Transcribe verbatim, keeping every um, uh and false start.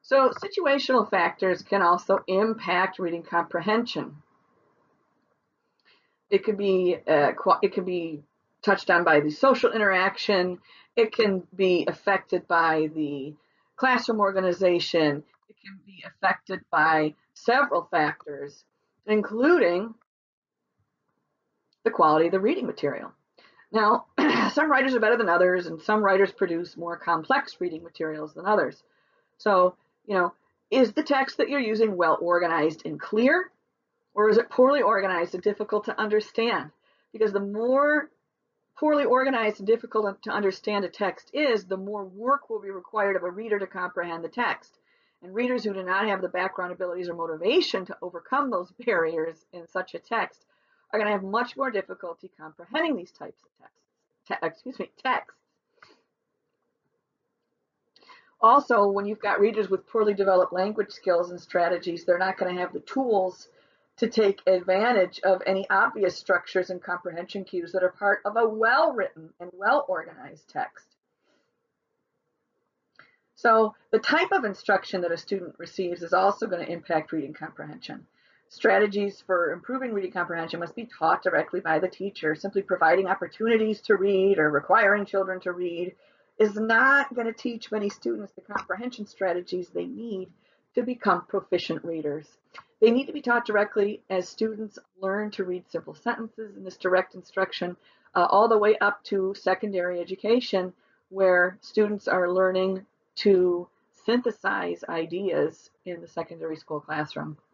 So situational factors can also impact reading comprehension. It could be uh, it can be touched on by the social interaction. It can be affected by the classroom organization. It can be affected by several factors, including the quality of the reading material. Now, some writers are better than others, and some writers produce more complex reading materials than others. So, you know, is the text that you're using well organized and clear, or is it poorly organized and difficult to understand? Because the more poorly organized and difficult to understand a text is, the more work will be required of a reader to comprehend the text. And readers who do not have the background abilities or motivation to overcome those barriers in such a text are going to have much more difficulty comprehending these types of texts. Te- excuse me, texts. Also, when you've got readers with poorly developed language skills and strategies, they're not going to have the tools to take advantage of any obvious structures and comprehension cues that are part of a well-written and well-organized text. So the type of instruction that a student receives is also going to impact reading comprehension. Strategies for improving reading comprehension must be taught directly by the teacher. Simply providing opportunities to read or requiring children to read is not going to teach many students the comprehension strategies they need to become proficient readers. They need to be taught directly as students learn to read simple sentences in this direct instruction, uh, all the way up to secondary education, where students are learning to synthesize ideas in the secondary school classroom.